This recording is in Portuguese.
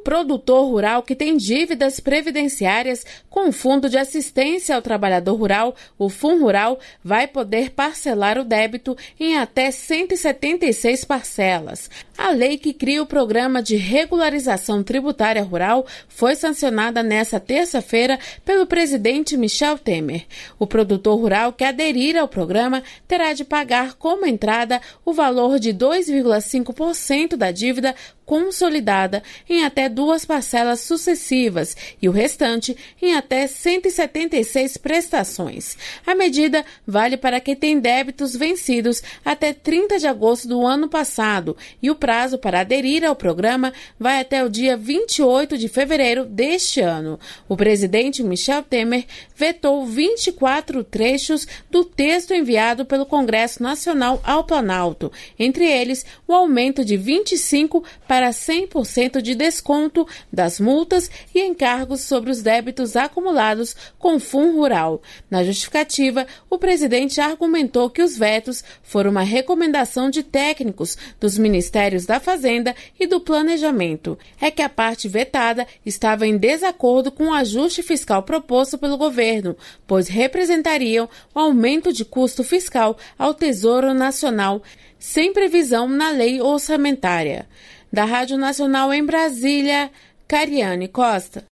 produtor rural que tem dívidas previdenciárias com o Fundo de Assistência ao Trabalhador Rural, o FUNRural, vai poder parcelar o débito em até 176 parcelas. A lei que cria o Programa de Regularização Tributária Rural foi sancionada nesta terça-feira pelo presidente Michel Temer. O produtor rural que aderir ao programa terá de pagar como entrada o valor de 2,5% da dívida consolidada em até 2 parcelas sucessivas e o restante em até 176 prestações. A medida vale para quem tem débitos vencidos até 30 de agosto do ano passado e o prazo para aderir ao programa vai até o dia 28 de fevereiro deste ano. O presidente Michel Temer vetou 24 trechos do texto enviado pelo Congresso Nacional ao Planalto, entre eles o aumento de 25% para 100% de desconto das multas e encargos sobre os débitos acumulados com o FUNRural. Na justificativa, o presidente argumentou que os vetos foram uma recomendação de técnicos dos Ministérios da Fazenda e do Planejamento. É que a parte vetada estava em desacordo com o ajuste fiscal proposto pelo governo, pois representariam o aumento de custo fiscal ao Tesouro Nacional, sem previsão na lei orçamentária. Da Rádio Nacional em Brasília, Cariane Costa.